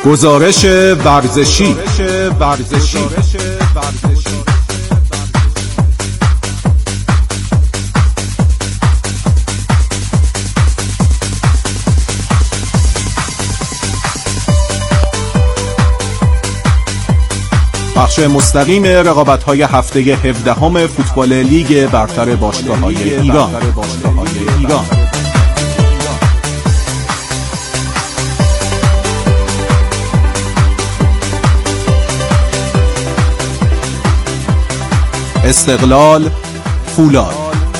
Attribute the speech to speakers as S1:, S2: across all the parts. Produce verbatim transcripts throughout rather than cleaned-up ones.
S1: گزارش ورزشی. بخش مستقیم رقابت‌های هفته هفدهم فوتبال لیگ برتر باشگاه‌های ایران. استقلال، فولاد.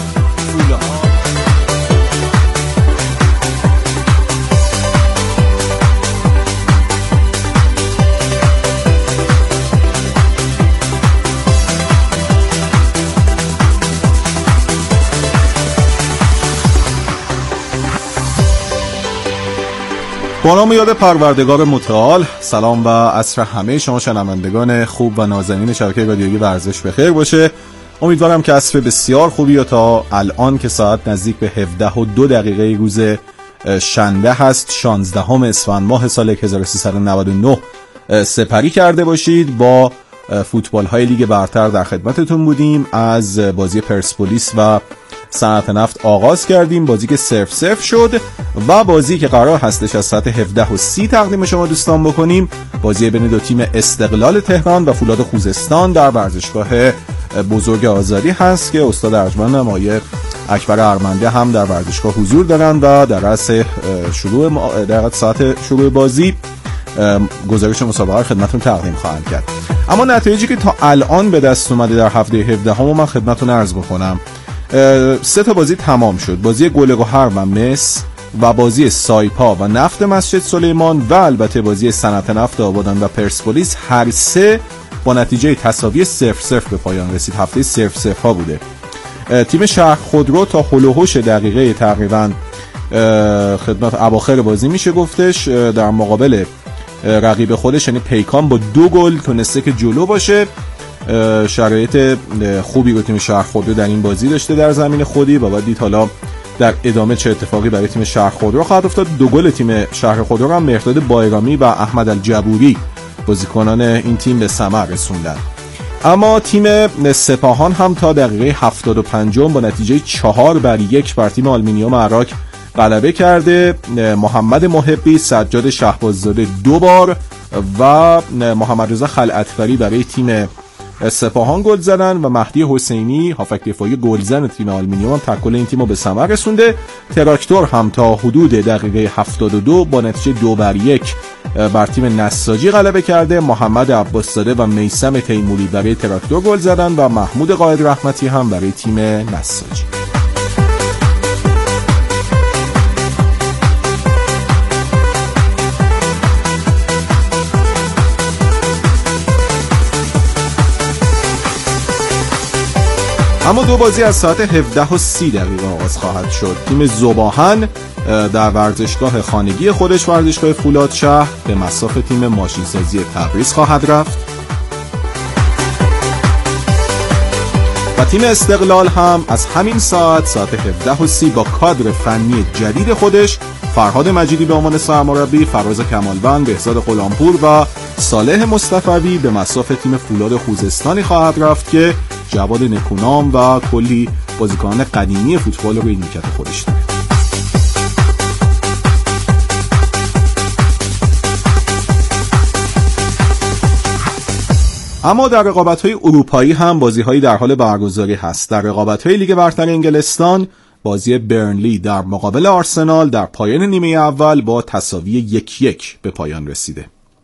S1: با نام یاد پروردگار متعال، سلام و عصر همه شما شنوندگان خوب و نازنین شبکه رادیویی ورزش بخیر باشه. امیدوارم که عصر بسیار خوبی و تا الان که ساعت نزدیک به هفده و دو دقیقه روز شنبه هست، شانزدهم اسفند ماه سال هزار و سیصد و نود و نه سپری کرده باشید. با فوتبال های لیگ برتر در خدمتتون بودیم. از بازی پرسپولیس و صنعت نفت آغاز کردیم، بازی که صرف صرف شد، و بازی که قرار هستش از ساعت هفده و سی تقدیم شما دوستان بکنیم، بازی بین دو تیم استقلال تهران و فولاد خوزستان در ورزشگاه بزرگ آزادی هست که استاد ارجمند آقای اکبر ارمنده هم در ورزشگاه حضور دارن و در رأس شروع در ساعت شروع بازی گزارش مسابقه خدمتتون تقدیم خواهند کرد. اما نتایجی که تا الان به دست اومده در هفته هفدهم من خدمتتون عرض بکنم. سه تا بازی تمام شد، بازی گل‌گهر و مس و بازی سایپا و نفت مسجد سلیمان و البته بازی صنعت نفت آبادان و پرسپولیس هر سه با نتیجه تساوی صفر صفر به پایان رسید. هفته صفر صفر ها بوده. تیم شهر خودرو تا هول و هوش دقیقه تقریبا خدمت اواخر بازی میشه گفتش در مقابل رقیب خودش یعنی پیکان با دو گل تونسته که جلو باشه. شرایط خوبی رو تیم شهر خودرو در این بازی داشته در زمین خودی و بعد دید حالا در ادامه چه اتفاقی برای تیم شهر خودرو خواهد افتاد. دو گل تیم شهر خودرو هم مهرداد بایرامی و احمد الجبوری بازیکنان این تیم به ثمر رسوندن. اما تیم سپاهان هم تا دقیقه هفتاد و پنج با نتیجه چهار بر یک بر تیم آلومینیوم عراق غلبه کرده. محمد محبی، سجاد شهباززاده دو بار و محمد رضا خلعتفری برای تیم سپاهان گل زدن و مهدی حسینی هافک دفاعی گلزن تیم آلومینیوم هم تکل این تیمو به ثمر رسونده. تراکتور هم تا حدود دقیقه هفتاد و دو با نتیجه دو بر یک بر تیم نساجی غلبه کرده. محمد عباسزاده و میثم تیموری برای تراکتور گل زدن و محمود قائد رحمتی هم برای تیم نساجی. اما دو بازی از ساعت هفده و سی دقیقه آغاز خواهد شد. تیم ذوباهن در ورزشگاه خانگی خودش ورزشگاه فولاد شهر به مصاف تیم ماشینسازی تبریز خواهد رفت و تیم استقلال هم از همین ساعت ساعت هفده و سی با کادر فنی جدید خودش فرهاد مجیدی به عنوان سرمربی، فراز کمالوند، بهزاد غلامپور و صالح مصطفوی به مصاف تیم فولاد خوزستانی خواهد رفت که جواد نکونام و کلی بازیکنان قدیمی فوتبال رو این نیمکت خودش داره. اما در رقابت‌های اروپایی هم بازی‌هایی در حال برگزاری هست. در رقابت‌های لیگ برتر انگلستان بازی برنلی در مقابل آرسنال در پایان نیمه اول با تساوی یک یک به پایان رسیده.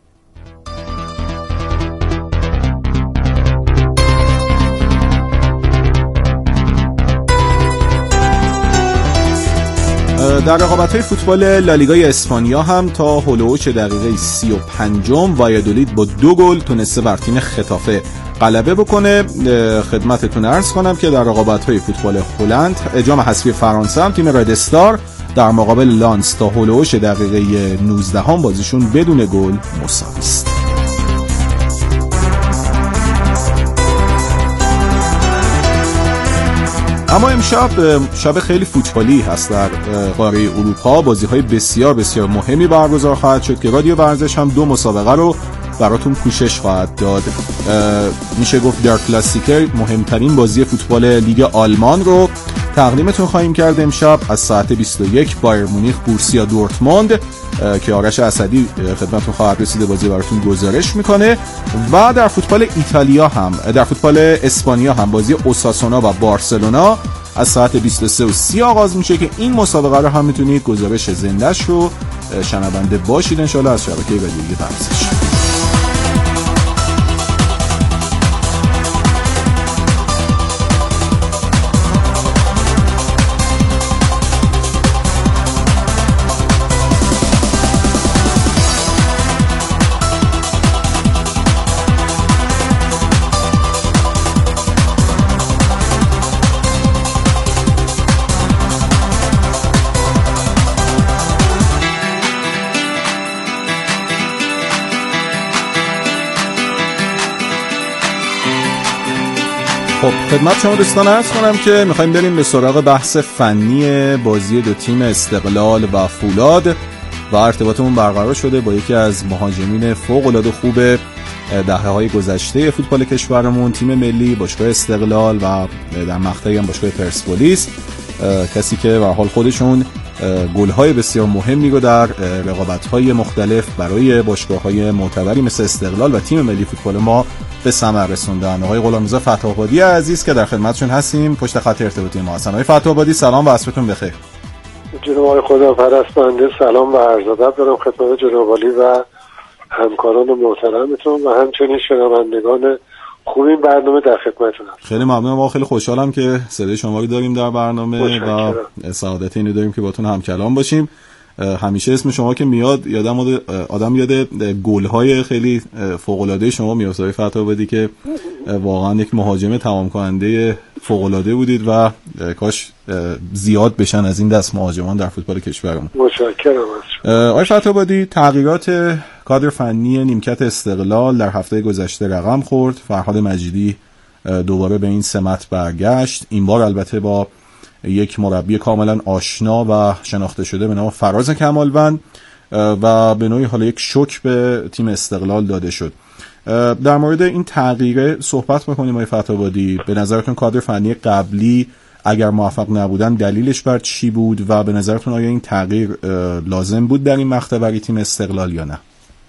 S1: در رقابت‌های فوتبال لالیگای اسپانیا هم تا هول و هوش دقیقه سی و پنج وایادولید با دو گل تونسته بر تیم خطافه غلبه بکنه. خدمتتون عرض کنم که در رقابت‌های فوتبال هلند جام حذفی فرانسه هم تیم رد استار در مقابل لانس تا هول و هوش دقیقه نوزده بازیشون بدون گل مساوی است. اما امشب شب خیلی فوتبالی هست در قاره اروپا. بازی‌های بسیار بسیار مهمی برگزار خواهد شد که رادیو ورزش هم دو مسابقه رو براتون پوشش خواهد داد. میشه گفت در کلاسیکر مهمترین بازی فوتبال لیگ آلمان رو تقدیمتون خواهیم کرد امشب از ساعت بیست و یک. بایر مونیخ بورسیا دورتموند که آرش اسدی خدمتتون خواهد رسید بازی براتون گزارش میکنه. و در فوتبال ایتالیا هم در فوتبال اسپانیا هم بازی اوساسونا و بارسلونا از ساعت بیست و سه و سی آغاز میشه که این مسابقه رو هم میتونید گزارش زنده‌اش رو شنونده باشید ان شاءالله از شبکه رادیویی ورزش. خب خدمت شما دوستان عرض کنم که میخوایم بریم به سراغ بحث فنی بازی دو تیم استقلال و فولاد و ارتباطمون برقرار شده با یکی از مهاجمین فوق العاده خوب دهه‌های گذشته فوتبال کشورمون، تیم ملی، باشگاه استقلال و در مقطعی هم باشگاه پرسپولیس، کسی که به حال خودشون گل‌های بسیار مهمی رو در رقابت‌های مختلف برای باشگاه‌های معتبری مثل استقلال و تیم ملی فوتبال ما به ثمر رسوندن. آقای غلامرضا فتح‌آبادی عزیز که در خدمتشون هستیم پشت خط ارتباطی ما هستن. آقای فتح‌آبادی سلام و عصرتون بخیر.
S2: جناب آقای خداپرست، بنده سلام و عرض ادب دارم خدمت جناب عالی و همکاران محترمتون و همچنین شنوندگان خوب این برنامه در خدمتتونم.
S1: خیلی ممنونم. ما خیلی خوشحالم که صدای شما رو داریم در برنامه و سعادت اینو داریم که باتون هم کلام باشیم. همیشه اسم شما که میاد یادم آدم یاد گل‌های خیلی فوق‌العاده شما میاد. آقای فتح‌آبادی که واقعا یک مهاجم تمام کننده فوق‌العاده بودید و کاش زیاد بشن از این دست مهاجمان در فوتبال کشورمون.
S2: متشکرم از شما.
S1: آقای فتح‌آبادی، تغییرات کادر فنی نیمکت استقلال در هفته گذشته رقم خورد. فرهاد مجیدی دوباره به این سمت برگشت، این بار البته با یک مربی کاملا آشنا و شناخته شده به نام فراز کمالوند و به نوعی حالا یک شوک به تیم استقلال داده شد. در مورد این تغییر صحبت بکنیم آقای فتح‌آبادی. به نظرتون کادر فنی قبلی اگر موفق نبودن دلیلش بر چی بود و به نظرتون آیا این تغییر لازم بود در این مقطع برای تیم استقلال یا نه؟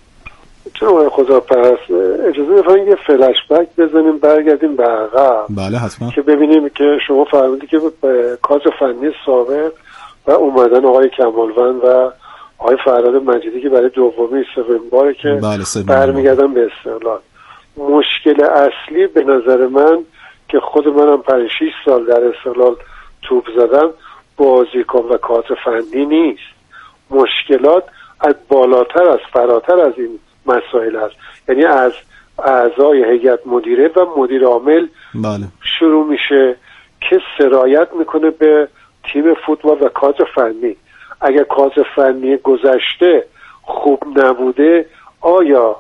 S2: چون خدا پرست اجازه بفرمایید یه فلش بک بزنیم برگردیم به عقب.
S1: بله حتما.
S2: که ببینیم که شما فرمودید که کادر فنی سابق و اومدن آقای کمالوند و آقای فرهاد مجیدی که برای دومی سومین باره که
S1: بله
S2: برمیگردن به استقلال. مشکل اصلی به نظر من که خود منم پنج شش سال در استقلال توپ زدم بازیکن و کادر فنی نیست. مشکلات از بالاتر از فراتر از این مسائل هست، یعنی از اعضای هیئت مدیره و مدیر عامل
S1: بله.
S2: شروع میشه که سرایت میکنه به تیم فوتبال و کادر فنی. اگر کادر فنی گذشته خوب نبوده آیا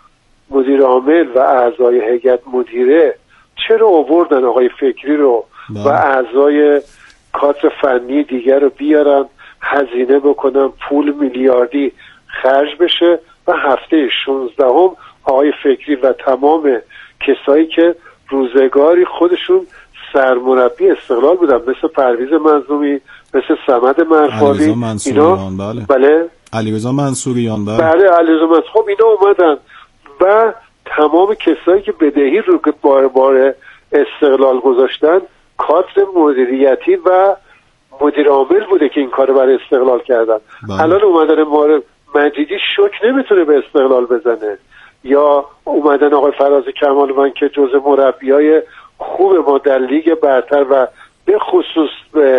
S2: مدیر عامل و اعضای هیئت مدیره چرا آوردن آقای فکری رو بله. و اعضای کادر فنی دیگر رو بیارن هزینه بکنن پول میلیاردی خرج بشه و هفته شانزدهم آقای فکری و تمام کسایی که روزگاری خودشون سرمربی استقلال بودن مثل پرویز منظومی، مثل صمد مرفالی،
S1: اینا بله
S2: بله
S1: علیرضا منصوریان بله
S2: بله علیرضا منصوری، خب اینا اومدن و تمام کسایی که بدهی رو که بار بار استقلال گذاشتن کادر مدیریتی و مدیر عامل بوده که این کارو برای استقلال کردن. بله. الان اومدن مار مجیدی شوک نمیتونه به استقلال بزنه، یا اومدن آقای فراز کمالوند که جزء مربیای خوب ما در لیگ برتر و به خصوص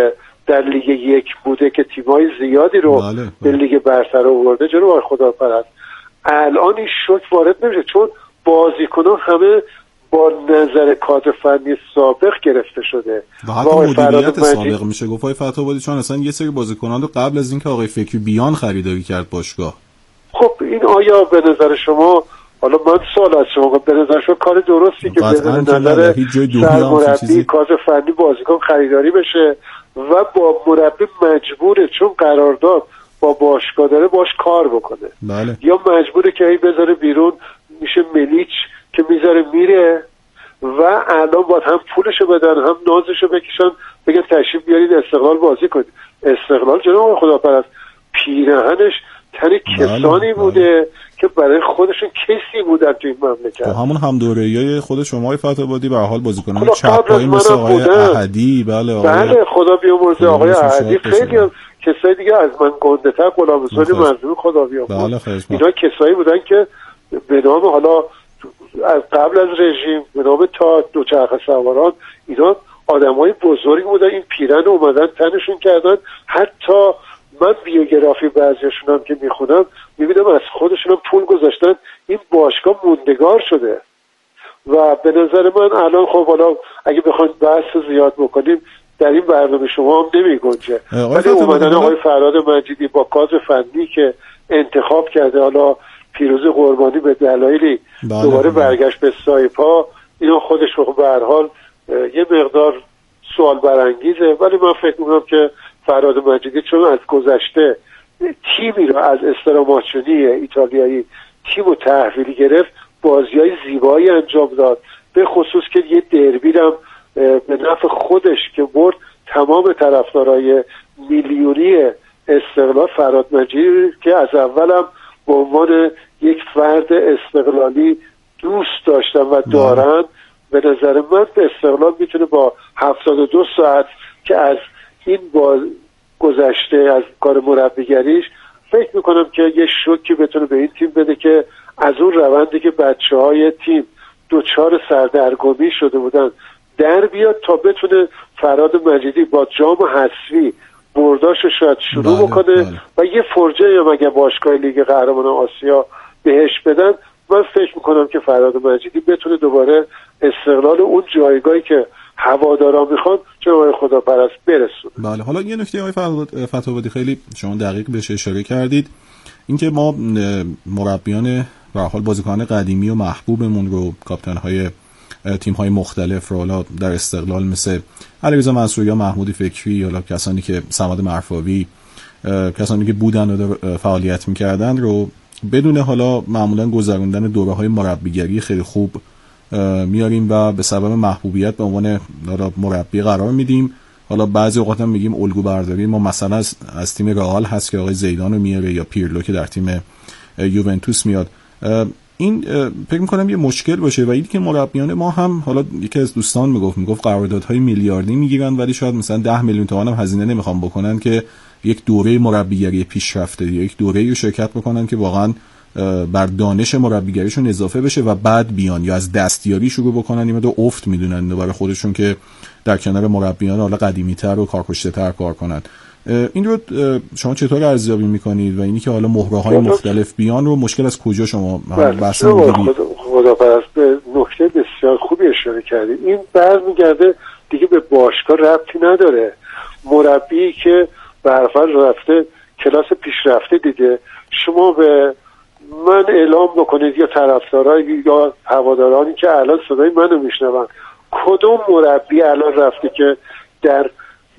S2: در لیگ یک بوده که تیمای زیادی رو بله. بله. به لیگ برتر آورده. جناب آقای خداپرست الان این شوک وارد نمیشه چون بازیکنان همه با نظر کادر فنی سابق گرفته شده
S1: و حتی مدیریت سابق میشه گفت. آقای فتح‌آبادی چون اصلا یه سری بازیکنان رو قبل از اینکه آقای فکری بیان خریداری کرد باشگاه.
S2: خب این آیا به نظر شما حالا من سوال از شما به نظر شما کار درستی که بدون نظر سرمربی کادر فنی بازیکن خریداری بشه و با مربی مجبوره چون قرارداد با باشگاه داره باش کار بکنه؟
S1: بله.
S2: یا مجبوره که هی بذاره بیرون، میشه ملیچ که میذاره میره و الان باید هم پولشو بدن هم نازشو بکشن بگن تشریف بیارید استقلال بازی کنید. استقلال جناب خداپرست پیرهنش تن کسانی بوده بله. که برای خودشون کسی بودن تو این مملکت.
S1: تو همون هم دوره‌ای خود شما آقای فتح‌آبادی به هر حال بازیکنان چپ‌پایی مثل آقای احدی بله آقای
S2: بله خدا بیامرزه آقای احدی خیلی هم کسایی دیگه از من گنده‌تر غلام حسین منظور خدا بیامرزه بله اینا کسایی بودن که به نام حالا از قبل از رژیم به نام تا دوچرخه سواران اینا آدمای بزرگی بودن. این پیرن اومدن تنشون کردن. حتی من بیوگرافی بعضیاشون هم که میخونم میبینم از خودشون هم پول گذاشتن این باشگاه موندگار شده و به نظر من الان خب حالا اگه بخواید بحث زیاد بکنیم در این برنامه شما هم نمی گنجه ولی اومدن آقای فرهاد مجیدی با کادر فنی که انتخاب کرده حالا پیروز قربانی به دلایلی دوباره برگشت به سایپا اینا خودش به هر حال یه مقدار سوال برانگیزه ولی من فکر میکنم که فرهاد مجیدی چون از گذشته تیمی رو از استراماچونی ایتالیایی تیمو تحویلی گرفت بازی‌های زیبایی انجام داد به خصوص که یه دربی هم به نفع خودش که برد تمام طرفدارای میلیونی استقلال فرهاد مجیدی که از اولم به عنوان یک فرد استقلالی دوست داشتن و دارن به نظر من به استقلال میتونه با هفتاد و دو ساعت که از این با گذشته از کار مربیگریش فکر میکنم که یه شوکی بتونه به این تیم بده که از اون روندی که بچه های تیم دوچار سردرگمی شده بودن در بیاد تا بتونه فرهاد مجیدی با جام حذفی برداشو شاید شروع بله، بکنه بله. و یه فرجه هم اگه باشگاه لیگ قهرمانان آسیا بهش بدن من فکر میکنم که فرهاد مجیدی بتونه دوباره استقلال اون جایگاهی که هوادارا میخوان جناب خداپرست برسونه.
S1: بله حالا یه نکته آقای فتح‌آبادی خیلی شما دقیق بهش اشاره کردید اینکه ما مربیان به هر حال بازیکنان قدیمی و محبوبمون رو کاپیتان‌های تیم‌های مختلف رو حالا در استقلال مثل علیرضا منصوری یا محمود فکری یا کسانی که صمد مرفاوی کسانی که بودن و فعالیت می‌کردن رو بدون حالا معمولا گذروندن دوره‌های مربیگری خیلی خوب میاریم و به سبب محبوبیت به عنوان مربی قرار میدیم. حالا بعضی اوقات هم میگیم الگو برداری ما مثلا از, از تیم رئال هست که آقای زیدان رو میاره یا پیرلو که در تیم یوونتوس میاد. این فکر میکنم یه مشکل باشه و اینکه مربیان ما هم حالا یکی از دوستان میگفت میگفت قراردادهای میلیاردی میگیرن ولی شاید مثلا ده میلیون تومان هم هزینه نمیخوام بکنن که یک دوره مربیگری پیشرفته یا یک دوره رو شرکت بکنن که واقعا بر دانش مربیگریشون اضافه بشه و بعد بیان یا از دستیاری شروع بکنن این دو افت میدونن برای خودشون که در کنار مربیان حالا قدیمی‌تر و کارکشته‌تر کار کنن. این رو شما چطور ارزیابی میکنید و اینی که حالا مهره‌های مختلف بیان رو مشکل از کجا شما بحث می‌گیرید؟
S2: خداپرست به نکته بسیار خوبی اشاره کردید. این برمیگرده دیگه به باشگاه ربطی نداره. مربی که به هر حال رفته کلاس پیشرفته دیده شما به من اعلام بکنید یا طرفدارای یا هوادارانی که الان صدای منو میشنون کدوم مربی الان رفته که در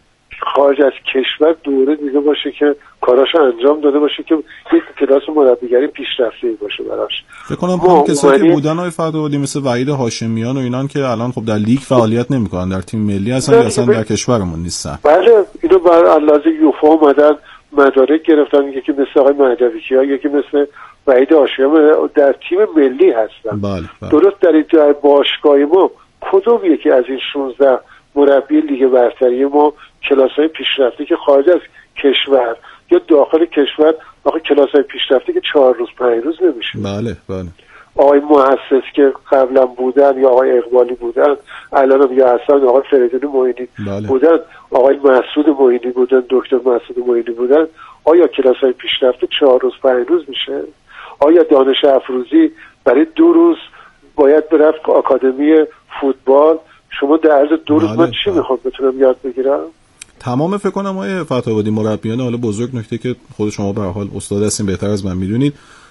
S2: خارج از کشور دوره دیده باشه که کاراشو انجام داده باشه که یک کلاس مربیگری پیشرفته باشه براش.
S1: فکر کنم هم کسایی که بودن های فتح‌آبادی مثل وحید هاشمیان و اینان که الان خب در لیگ فعالیت نمیکنن در تیم ملی هستن یا اصلا در کشورمون نیستن.
S2: بله اینو بر علاوه یوفا اومدن مدارک گرفتن یکی مثل آقای مهدوی‌کیا یکی مثل وحید هاشمیان در تیم ملی هستن.
S1: بله بله.
S2: درست در این باشگاه ما کدوم یکی از این شانزده مربی لیگ برتری ما کلاس‌های پیشرفته که خارج از کشور یا داخل کشور آخه کلاس‌های پیشرفته که چهار روز پنج روز نمیشه.
S1: بله بله.
S2: آقای مؤسس که قبلا بودن یا آقای اقبالی بودن الان هم یا حسن آقای فریدون معینی
S1: بله.
S2: بودن آقای مسعود معینی بودن دکتر مسعود معینی بودن آیا کلاس‌های پیشرفته چهار روز پنج روز میشه؟ آیا دانش افروزی برای دو روز باید برفت آکادمی فوتبال شما در عرض دو روز من چی میخوام بتونم یاد بگیرم؟
S1: تمام فکر کنم آقای فتح‌آبادی مربیان حالا بزرگ نکته که خود شما به هر حال استاد هستین بهتر از من میدونید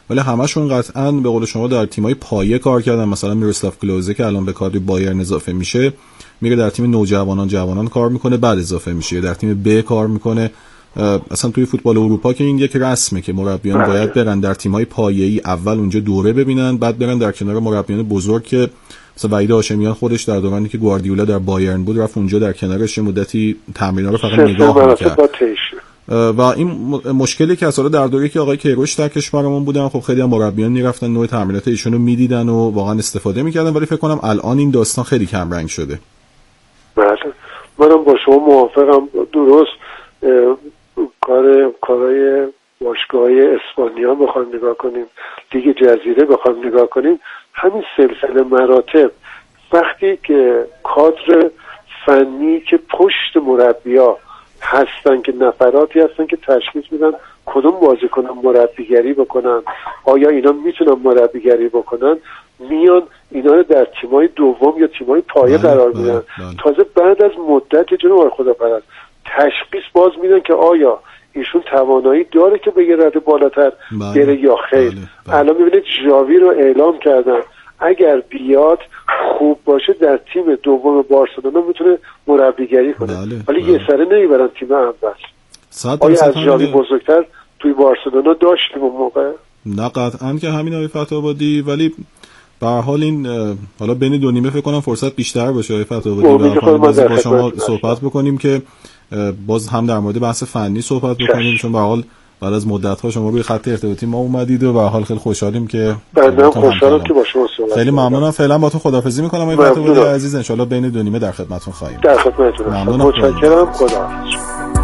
S1: ولی همشون قطعاً به قول شما در تیم‌های پایه کار کردن. مثلا میروسلاو کلوزه که الان به کادر بایرن اضافه میشه میره در تیم نوجوانان جوانان کار میکنه، بعد اضافه میشه در تیم ب کار میکنه. اصلا توی فوتبال اروپا که این یک رسمه که مربیان باید برن در تیم‌های پایه‌ای اول اونجا دوره ببینن، بعد برن در کنار مربیان بزرگ که مثلا وحید هاشمیان خودش در دورانی که گواردیولا در بایرن بود رفت اونجا در کنارش مدتی تمرین‌ها رو فقط نگاه می‌کرد. و این مشکلی که اصلا در دوره که آقای کیروش در کشورمون بودن، خب خیلی هم مربیان میرفتن نوع تمرینات ایشون رو میدیدن و واقعا استفاده میکردن، ولی فکر کنم الان این داستان خیلی کم رنگ شده.
S2: بله منم با شما موافقم. درست کار کارهای باشگاه‌های اسپانیا بخوایم نگاه کنیم، لیگ جزیره بخوایم نگاه کنیم، همین سلسله مراتب وقتی که کادر فنی که پشت مربی‌ها هستن که نفراتی هستن که تشخیص میدن کدوم بازیکن مربیگری بکنن، آیا اینا میتونن مربیگری بکنن، میان اینا رو در تیمای دوم یا تیمای پایه قرار میدن. تازه بعد از مدت جناب خداپرست تشخیص باز میدن که آیا ایشون توانایی داره که به یه رده بالاتر بره یا خیر. بله، بله. الان میبینید ژاوی رو اعلام کردن اگر بیاد خوب باشه در تیم دوم بارسلونا میتونه مربیگری کنه. بله، ولی بله. یه سره نمیبرن تیم اول. آیا از ژاوی بزرگتر توی بارسلونا داشتیم اون موقع؟
S1: نه قطعا که همین آقای فتح‌آبادی، ولی به هر حال این حالا بین دو نیمه فکر کنم فرصت بیشتر باشه آقای فتح‌آبادی با شما صحبت بکنیم که باز هم در مورد بحث فنی صحبت بکنیم، چون به هر حال بعد از مدت‌ها شما روی خط ارتباطی ما اومدید و به هر حال خیلی خوشحالیم که
S2: بنده خوشحالم که با شما صحبت.
S1: خیلی ممنونم. فعلا با تو خداحافظی می‌کنم آقای فتح‌آبادی عزیز، ان شاءالله بین دو نیمه در خدمتتون خواهیم.
S2: در خدمتتون. متشکرم. خداحافظ.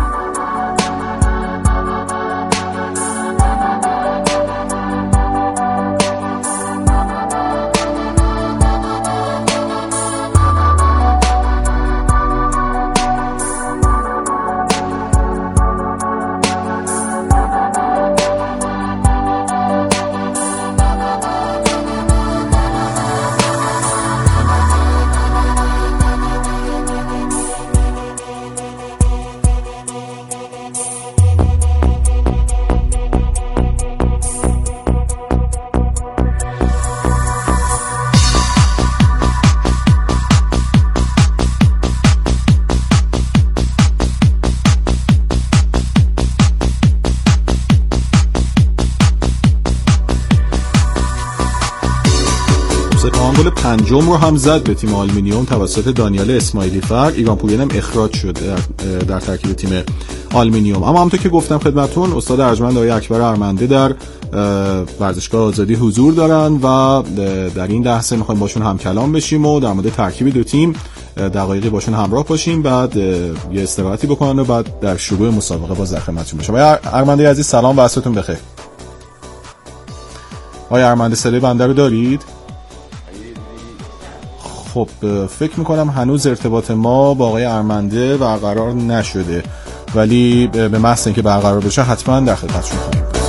S1: گل پنجم رو هم زد به تیم آلومینیوم توسط دانیال اسماعیلی فر. ایران پویان هم اخراج شد در, در ترکیب تیم آلومینیوم. اما همونطور که گفتم خدمتتون استاد ارجمند آقای اکبر ارمنده در ورزشگاه آزادی حضور دارن و در این لحظه میخوایم باشون هم کلام بشیم و در مورد ترکیب دو تیم دقایقی باشون همراه باشیم، بعد یه استراحتی بکنن و بعد در شروع مسابقه باز در خدمتتون باشیم. آقای ارمنده عزیز سلام و عصرتون بخیر. آقای ارمنده صدای بنده رو دارید؟ خب فکر میکنم هنوز ارتباط ما با آقای ارمنده برقرار نشده، ولی به محض اینکه برقرار بشه حتما در خدمتشون خواهیم بود.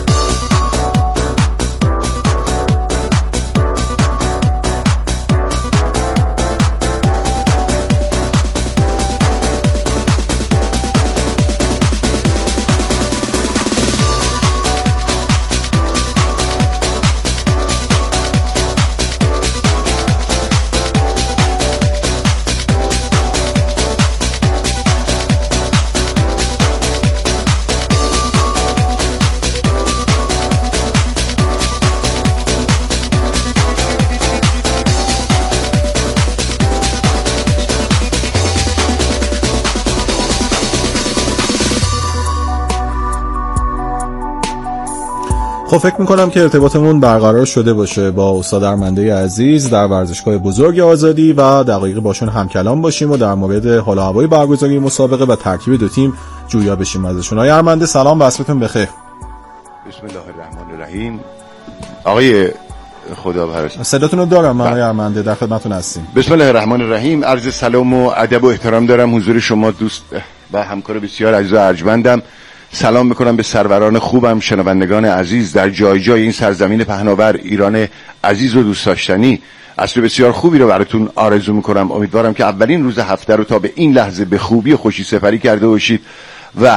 S1: خب فکر میکنم که ارتباطمون برقرار شده باشه با استاد ارمنده عزیز در ورزشگاه بزرگ آزادی و دقایقی باشون هم کلام باشیم و در مورد حال و هوای برگزاری مسابقه و ترکیب دو تیم جویا بشیم ازشون. آقای ارمنده سلام و عصرتون بخیر.
S3: بسم الله الرحمن الرحیم. آقای خداپرست
S1: صداتون رو دارم من آقای ارمنده، در خدمتتون هستیم.
S3: بسم الله الرحمن الرحیم. عرض سلام و ادب و احترام دارم حضور شما دوست و همکار بسیار عزیز و ارجمندم. سلام میکنم به سروران خوبم، شنوندگان عزیز در جای جای این سرزمین پهناور، ایران عزیز و دوست داشتنی. عصر بسیار خوبی رو براتون آرزو میکنم. امیدوارم که اولین روز هفته رو تا به این لحظه به خوبی و خوشی سپری کرده باشید و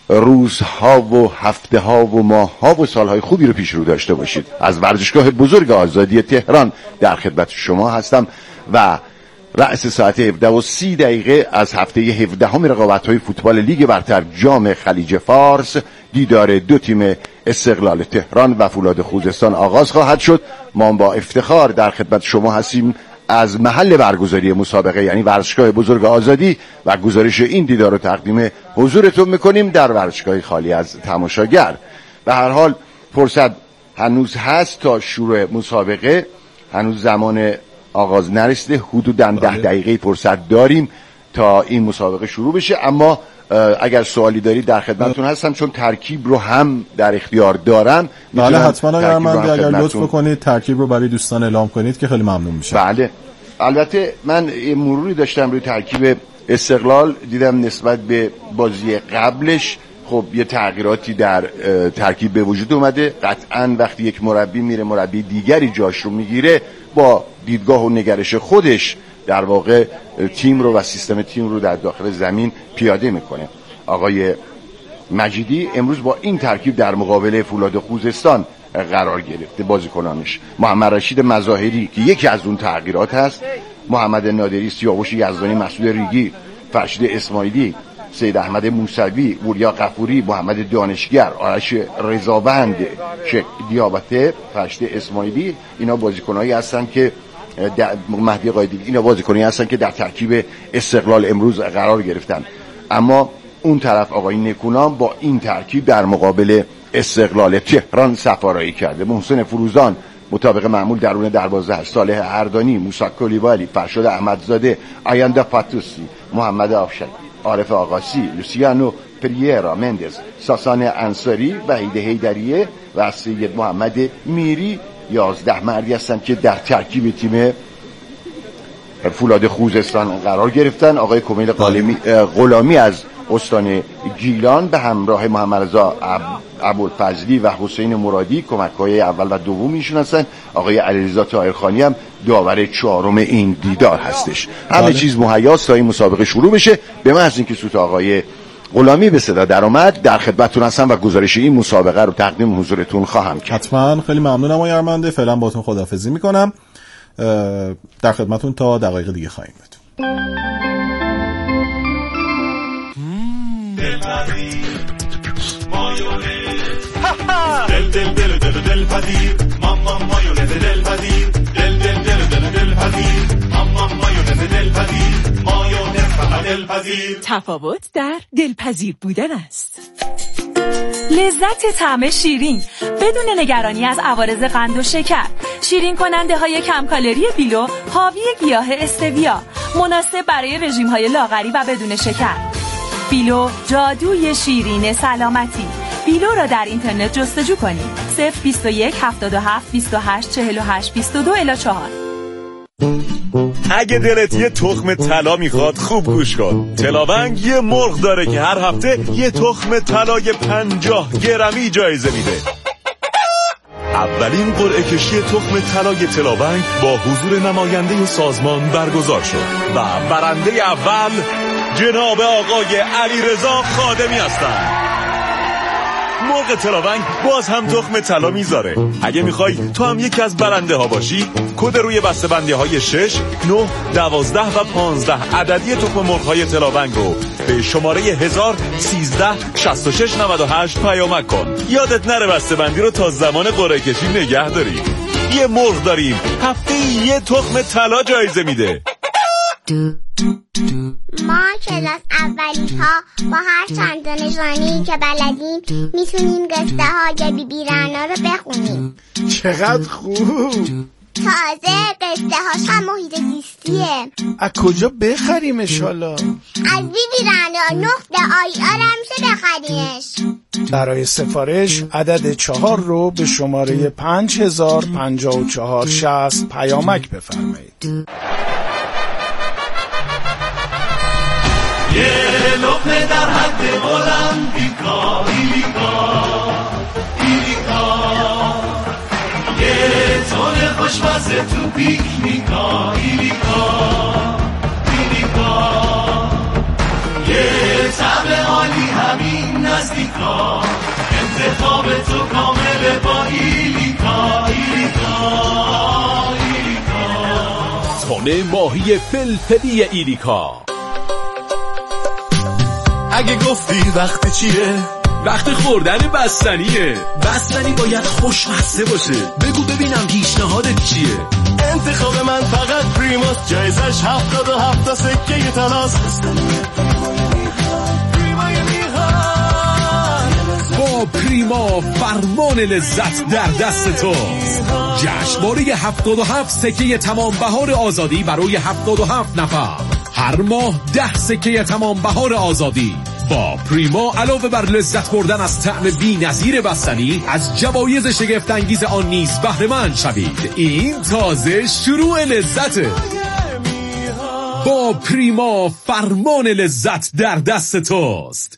S3: روزها و هفته ها و ماه ها و سالهای خوبی رو پیش رو داشته باشید. از ورزشگاه بزرگ آزادی تهران در خدمت شما هستم و رأس ساعت هفده و سی دقیقه از هفته هفدهم رقابت‌های فوتبال لیگ برتر جام خلیج فارس دیدار دو تیم استقلال تهران و فولاد خوزستان آغاز خواهد شد. ما با افتخار در خدمت شما هستیم از محل برگزاری مسابقه یعنی ورزشگاه بزرگ آزادی و گزارش این دیدار رو تقدیم حضورتون میکنیم در ورزشگاه خالی از تماشاگر. به هر حال فرصت هنوز هست تا شروع مسابقه، هنوز زمان آغاز نرسیده، حدوداً ده دقیقه فرصت داریم تا این مسابقه شروع بشه. اما اگر سوالی دارید در خدمتتون هستم، چون ترکیب رو هم در اختیار دارم.
S1: بله حتما اگر من اگر لطف کنید ترکیب رو برای دوستان اعلام کنید که خیلی ممنون میشه.
S3: بله البته من مروری داشتم روی ترکیب استقلال، دیدم نسبت به بازی قبلش خب یه تغییراتی در ترکیب به وجود اومده. قطعاً وقتی یک مربی میره مربی دیگری جاش رو میگیره، با دیدگاه و نگرش خودش در واقع تیم رو و سیستم تیم رو در داخل زمین پیاده میکنه. آقای مجیدی امروز با این ترکیب در مقابل فولاد خوزستان قرار گرفته. بازیکنانش محمد رشید مظاهری که یکی از اون تغییرات هست، محمد نادری، سیاوش یزدانی، مسعود ریگی، فرشید اسماعیلی، سید احمد موسوی، وریا غفوری، محمد دانشگر، آرش رضاوند، شیخ دیابته، فرشید اسماعیلی، اینا بازیکنایی هستن که مهدی قایدی، اینا بازیکنایی هستن که در ترکیب استقلال امروز قرار گرفتن. اما اون طرف آقای نکونام با این ترکیب در مقابل استقلال تهران سفارایی کرده. محسن فروزان مطابق معمول درون دروازه هست، صالح اردانی، موسی کلیبالی، فرشاد احمدزاده، آینده فاتوسی، محمد آفشاری، عارف آقاسی، لوسیانو پریرا مندز، ساسان انصاری، وحید حیدریه و سید محمد میری یازده مردی هستند که در ترکیب تیم فولاد خوزستان قرار گرفتن. آقای کمیل غلامی از استان گیلان به همراه محمد رضا ابوالفضلی و حسین مرادی کمک‌های اول و دومیشون هستن. آقای علیرضا طاهرخانی هم داور چهارم این دیدار هستش. همه چیز مهیاست تا این مسابقه شروع بشه. به محض اینکه صوت آقای غلامی به صدا در اومد در خدمتتون هستم و گزارش این مسابقه رو تقدیم حضورتون خواهم کرد.
S1: حتما. خیلی ممنونم آقای ارمنده. فعلا باهاتون خداحافظی میکنم. در خدمتتون تا دقایق دیگه خواهیم بود.
S4: دل دل دل دل دل پذیر ماما مایونز دل پذیر دل دل دل دل دل پذیر ماما مایونز دل پذیر مایونز فقط دل پذیر.
S5: تفاوت در دلپذیر بودن است. لذت طعم شیرین بدون نگرانی از عوارض قند و شکر. شیرین کننده های کم کالری بیلو حاوی گیاه استویا، مناسب برای رژیم های لاغری و بدون شکر. بیلو جادوی شیرین سلامتی. بیلو را در اینترنت جستجو کنید. صفر بیست و یک هفتاد و هفت بیست و هشت چهل و هشت بیست و دو الی چهار.
S4: اگه دلت یه تخم طلا میخواد خوب گوش کن. تلاونگ یه مرغ داره که هر هفته یه تخم طلای پنجاه گرمی جایزه میده. اولین قرعه کشی تخم طلای تلاونگ با حضور نماینده سازمان برگزار شد و برنده اول جناب آقای علیرضا خادمی هستند. مرغ تلاونگ باز هم تخم طلا میذاره. اگه میخوای تو هم یکی از برنده ها باشی، کد روی بسته بندی های شش، نه، دوازده و پانزده عددی تخم مرغ های تلاونگ رو به شماره هزار سیزده شصت و شش نود و هشت پیامک کن. یادت نره بسته بندی رو تا زمان قرعه کشی نگه داری. یه مرغ داریم هفته یه تخم طلا جایزه میده.
S6: ما کلاس اولی ها با هر چند دانشانی که بلدیم میتونیم قصه های بی بی رعنا رو بخونیم.
S7: چقدر خوب.
S6: تازه قصه هاش هم محیط زیستیه.
S7: از کجا بخریم انشالله؟
S6: از بی بی رعنا نقطه آی آر هم میشه بخریمش.
S7: برای سفارش عدد چهار رو به شماره پنج هزار پنجاه و چهار شصت پیامک بفرمایید.
S4: یه لقمه در حد المپیکا ایلیکا ایلیکا، یه تون خوشمزه تو پیکنیکا ایلیکا ایلیکا، یه طعم عالی همین
S8: نزدیکا، انتخاب تو کامل با ایلیکا، ایلیکا، ایلیکا.
S4: تن ماهی فلفلی ایلیکا.
S8: اگه گفتی وقت چیه؟
S4: وقت خوردن بستنیه. بستنی باید خوشمزه باشه. بگو ببینم پیشنهادت چیه؟
S8: انتخاب من فقط پریماست، جایزش هفتاد و هفت تا سکه طلاست.
S4: با پریما فرمان لذت در دست توست. جشنواره هفتاد و هفت سکه تمام بهار آزادی برای هفتاد و هفت نفر. هر ماه ده سکه تمام بهار آزادی. با پریما علاوه بر لذت بردن از طعم بی‌نظیر بستنی، از جوایز شگفت انگیز آن نیز بهره مند شوید. این تازه شروع لذته. با پریما فرمان لذت در دست توست.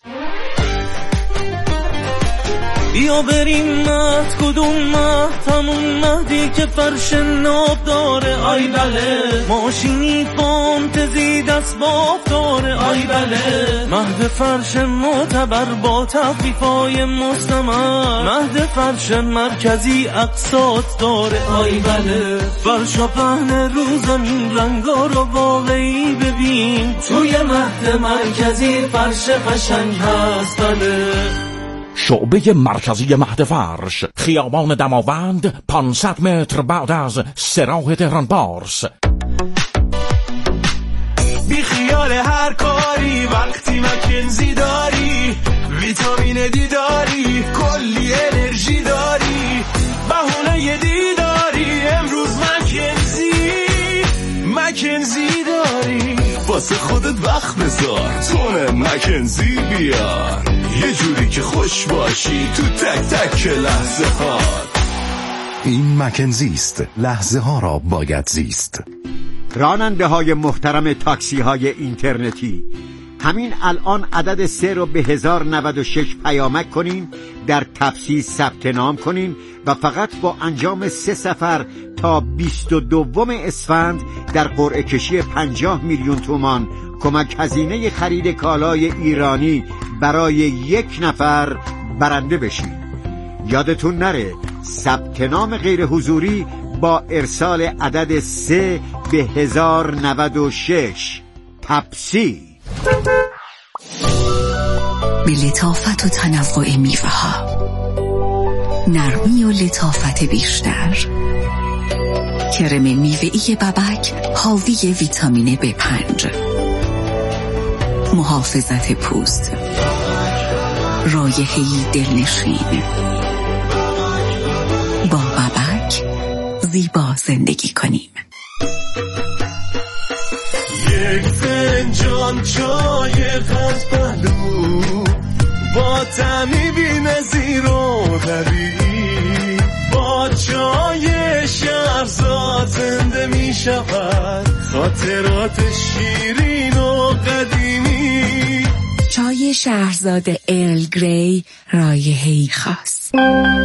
S8: بیا بریم مهد، کدوم مهد؟ همون مهدی که فرش ناب داره، آی بله. ماشینی فانتزی دست باب داره، آی بله. مهد فرش معتبر با تخفیفای مستمر، مهد فرش مرکزی اقساط داره، آی بله. فرش و پهن رو زمین، رنگا رو واقعی ببین، توی مهد مرکزی فرش قشنگ هست، بله.
S9: شعبه مرکزی مهد فرش، خیابان دماوند، پانصد متر بعد از سراح تهران بارس.
S8: بی خیال هر کاری، وقتی مکنزی داری، ویتامین دی داری، کلی انرژی داری، بهونه دیداری، امروز مکنزی مکنزی داری. واسه خودت وقت بذار، تونه مکنزی بیار، یه جوری که خوش باشی تو تک تک لحظه ها.
S10: این مکنزی است، لحظه ها را باید زیست.
S11: راننده های محترم تاکسی های اینترنتی، همین الان عدد سه رو به هزار نود و شش پیامک کنین، در تپسی ثبت نام کنین و فقط با انجام سه سفر تا بیست و دوم اسفند در قرعه کشی پنجاه میلیون تومان کمک هزینه خرید کالای ایرانی برای یک نفر برنده بشید. یادتون نره ثبت نام غیر حضوری با ارسال عدد سه به هزار نود و شش. تپسی.
S12: به لطافت و تنوع میوه ها، نرمی و لطافت بیشتر. کرم میوه‌ای ببک حاوی ویتامین بی پنج، محافظت پوست، رایحه‌ای دلنشین. با ببک زیبا زندگی کنیم.
S8: یک فنجان چای قند پهلو با طعمی بی‌نظیر و طبیعی، با چای شهرزاد زنده می شود خاطرات شیرین و قدیمی.
S12: چای شهرزاد ارل گری، رایحه‌ای خاص.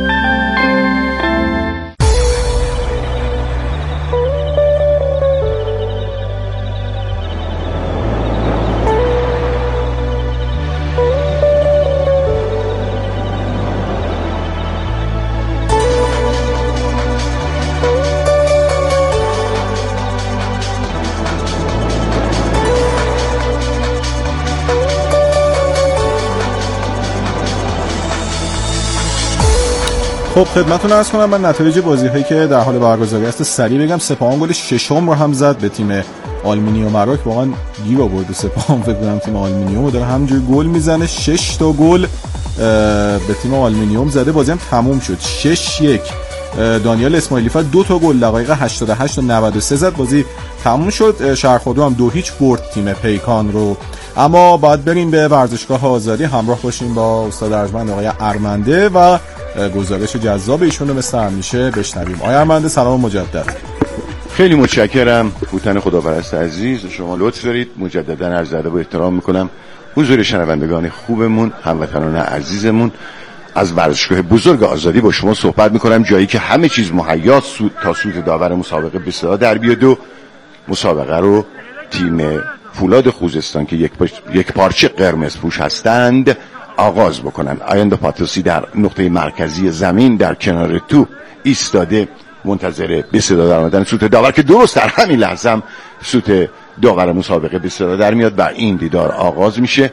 S1: خب خدمتتون عرض کنم من نتایج بازی‌هایی که در حال برگزاری است سریع بگم. سپاهان گل ششم رو هم زد به تیم آلومینیوم مراک. واقعا گیر آورد سپاهان، فکر کنم تیم آلومینیوم داره همینجوری گل میزنه. شش تا گل به تیم آلومینیوم زده. بازی هم تموم شد شش یک. دانیال اسماعیلی فر دو تا گل دقایق هشتاد و هشت و نود و سه زد. بازی تموم شد. شهرخورده هم دو هیچ برد تیم پیکان رو. اما باید بریم به ورزشگاه آزادی، همراه باشیم با استاد ارجمند آقای ارمنده و گزارش جذاب ایشون رو مثل همیشه بشنویم. آقای ارمنده سلام مجدد.
S3: خیلی متشکرم هوتن خداپرست عزیز، شما لطف دارید. مجددا عرض ادب و احترام میکنم حضور شنوندگان خوبمون، هموطنان عزیزمون. از ورزشگاه بزرگ آزادی با شما صحبت میکنم، جایی که همه چیز مهیاست سود تا سود داور مسابقه به صدا در بیاد و مسابقه رو تیم فولاد خوزستان که یک, یک پارچه قرمز پوش هستند آغاز بکنن. آینده پاتوسی در نقطه مرکزی زمین در کنار تو ایستاده منتظر به صدا در آمدن سوت داور که درست در همین لحظه هم سوت داور مسابقه به صدا در میاد و این دیدار آغاز میشه.